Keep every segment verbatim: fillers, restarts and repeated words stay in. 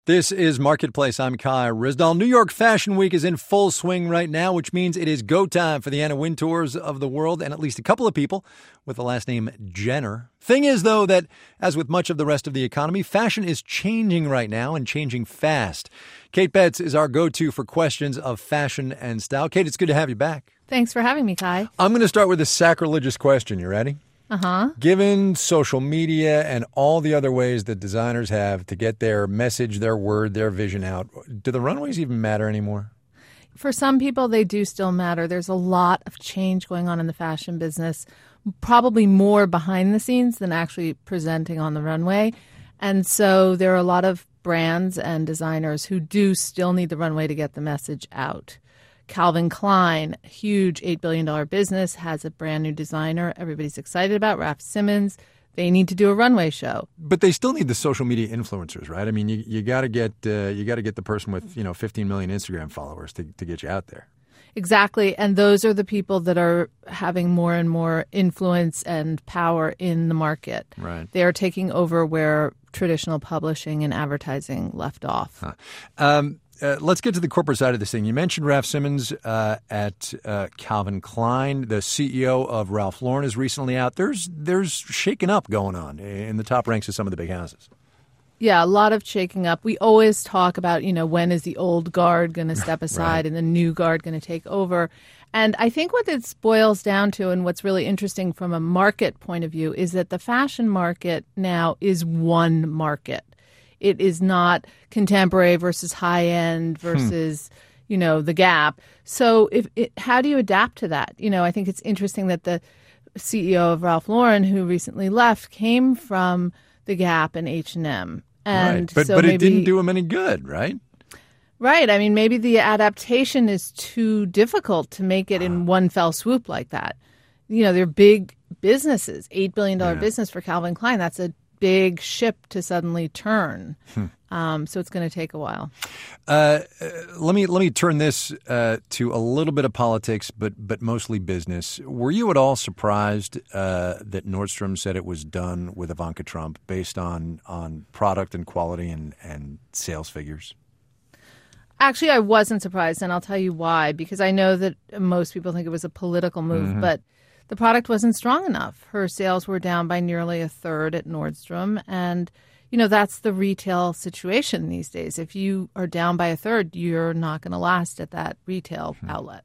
This is Marketplace. I'm Kai Ryssdal. New York Fashion Week is in full swing right now, which means it is go time for the Anna Wintours of the world and at least a couple of people with the last name Jenner. Thing is, though, that as with much of the rest of the economy, fashion is changing right now and changing fast. Kate Betts is our go-to for questions of fashion and style. Kate, it's good to have you back. Thanks for having me, Kai. I'm going to start with a sacrilegious question. You ready? Uh-huh. Given social media and all the other ways that designers have to get their message, their word, their vision out, do the runways even matter anymore? For some people, they do still matter. There's a lot of change going on in the fashion business, probably more behind the scenes than actually presenting on the runway. And so there are a lot of brands and designers who do still need the runway to get the message out. Calvin Klein, huge eight billion dollars business, has a brand new designer everybody's excited about, Raf Simons. They need to do a runway show. But they still need the social media influencers, right? I mean, you you got to get uh, you got to get the person with, you know, fifteen million Instagram followers to, to get you out there. Exactly. And those are the people that are having more and more influence and power in the market. Right. They are taking over where traditional publishing and advertising left off. Huh. Um, Uh, let's get to the corporate side of this thing. You mentioned Raf Simons uh, at uh, Calvin Klein. The C E O of Ralph Lauren is recently out. There's there's shaking up going on in the top ranks of some of the big houses. Yeah, a lot of shaking up. We always talk about, you know, when is the old guard going to step aside Right. and the new guard going to take over? And I think what this boils down to, and what's really interesting from a market point of view, is that the fashion market now is one market. It is not contemporary versus high-end versus, hmm. you know, the Gap. So if it, how do you adapt to that? You know, I think it's interesting that the C E O of Ralph Lauren, who recently left, came from the Gap and H and M. And right. But, so but maybe, it didn't do him any good, right? Right. I mean, maybe the adaptation is too difficult to make it in one fell swoop like that. You know, they're big businesses, eight billion dollars yeah. business for Calvin Klein. That's a big ship to suddenly turn. Hmm. Um, so it's going to take a while. Uh, let me let me turn this uh, to a little bit of politics, but but mostly business. Were you at all surprised uh, that Nordstrom said it was done with Ivanka Trump based on on product and quality and, and sales figures? Actually, I wasn't surprised, and I'll tell you why. Because I know that most people think it was a political move, mm-hmm. but the product wasn't strong enough. Her sales were down by nearly a third at Nordstrom. And, you know, that's the retail situation these days. If you are down by a third, you're not going to last at that retail hmm. outlet.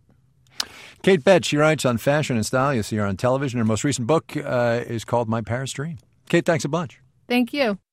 Kate Betts, she writes on fashion and style. You see her on television. Her most recent book uh, is called My Paris Dream. Kate, thanks a bunch. Thank you.